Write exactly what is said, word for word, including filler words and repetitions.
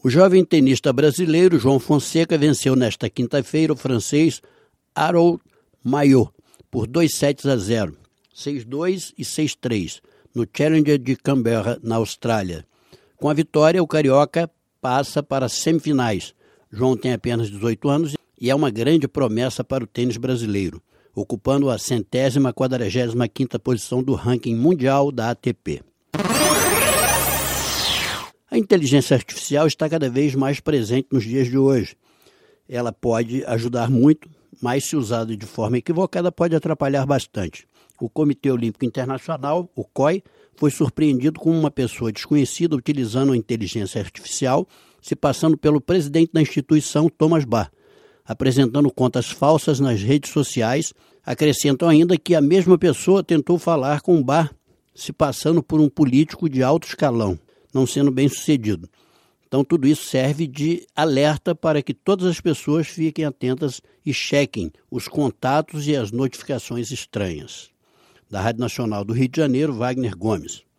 O jovem tenista brasileiro João Fonseca venceu nesta quinta-feira o francês Harold Mayot por dois sets a zero, seis a dois e seis a três, no Challenger de Canberra, na Austrália. Com a vitória, o carioca passa para as semifinais. João tem apenas dezoito anos e é uma grande promessa para o tênis brasileiro, ocupando a centésima quadragésima quinta posição do ranking mundial da A T P. A inteligência artificial está cada vez mais presente nos dias de hoje. Ela pode ajudar muito, mas se usada de forma equivocada pode atrapalhar bastante. O Comitê Olímpico Internacional, o C O I, foi surpreendido com uma pessoa desconhecida utilizando a inteligência artificial, se passando pelo presidente da instituição, Thomas Bach, apresentando contas falsas nas redes sociais. Acrescentam ainda que a mesma pessoa tentou falar com Bach, se passando por um político de alto escalão, não sendo bem sucedido. Então tudo isso serve de alerta para que todas as pessoas fiquem atentas e chequem os contatos e as notificações estranhas. Da Rádio Nacional do Rio de Janeiro, Wagner Gomes.